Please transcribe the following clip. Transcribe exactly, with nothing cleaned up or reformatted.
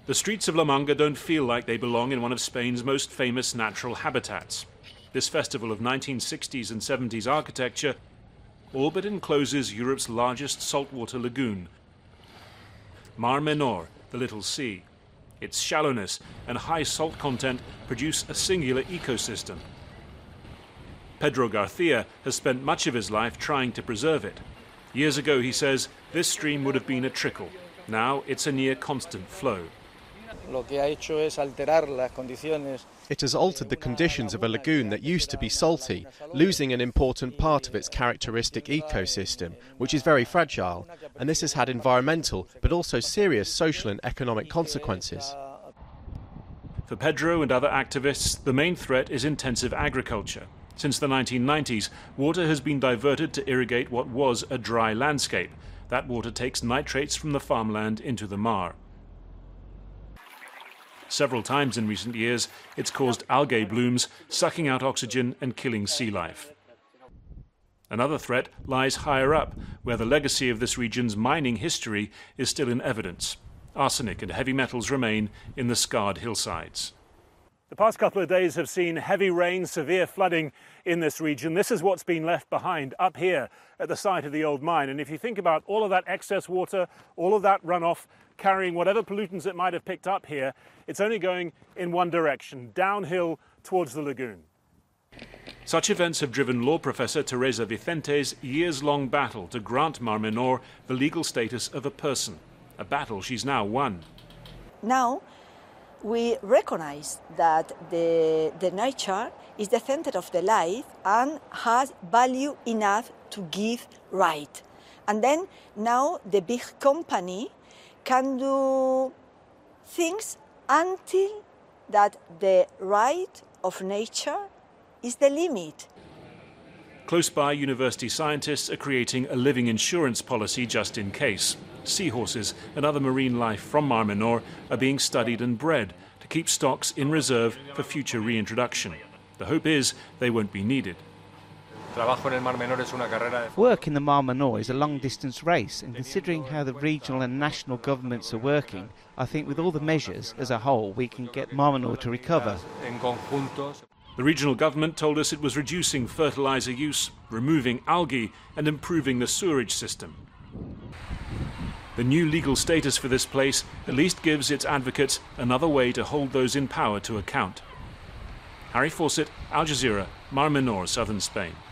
The streets of La Manga don't feel like they belong in one of Spain's most famous natural habitats. This festival of nineteen sixties and seventies architecture all but encloses Europe's largest saltwater lagoon, Mar Menor, the Little Sea. Its shallowness and high salt content produce a singular ecosystem. Pedro Garcia has spent much of his life trying to preserve it. Years ago, he says, this stream would have been a trickle. Now it's a near constant flow. It has altered the conditions of a lagoon that used to be salty, losing an important part of its characteristic ecosystem, which is very fragile, and this has had environmental but also serious social and economic consequences. For Pedro and other activists, the main threat is intensive agriculture. Since the nineteen nineties, water has been diverted to irrigate what was a dry landscape. That water takes nitrates from the farmland into the Mar. Several times in recent years, it's caused algae blooms, sucking out oxygen and killing sea life. Another threat lies higher up, where the legacy of this region's mining history is still in evidence. Arsenic and heavy metals remain in the scarred hillsides. The past couple of days have seen heavy rain, severe flooding in this region. This is what's been left behind up here at the site of the old mine. And if you think about all of that excess water, all of that runoff, carrying whatever pollutants it might have picked up here, it's only going in one direction, downhill towards the lagoon. Such events have driven law professor Teresa Vicente's years-long battle to grant Mar Menor the legal status of a person, a battle she's now won. Now, we recognize that the, the nature is the center of the life and has value enough to give right. And then now the big company can do things until that the right of nature is the limit. Close by, university scientists are creating a living insurance policy just in case. Seahorses and other marine life from Mar Menor are being studied and bred to keep stocks in reserve for future reintroduction. The hope is they won't be needed. Work in the Mar Menor is a long-distance race, and considering how the regional and national governments are working, I think with all the measures as a whole we can get Mar Menor to recover. The regional government told us it was reducing fertiliser use, removing algae and improving the sewerage system. The new legal status for this place at least gives its advocates another way to hold those in power to account. Harry Fawcett, Al Jazeera, Mar Menor, southern Spain.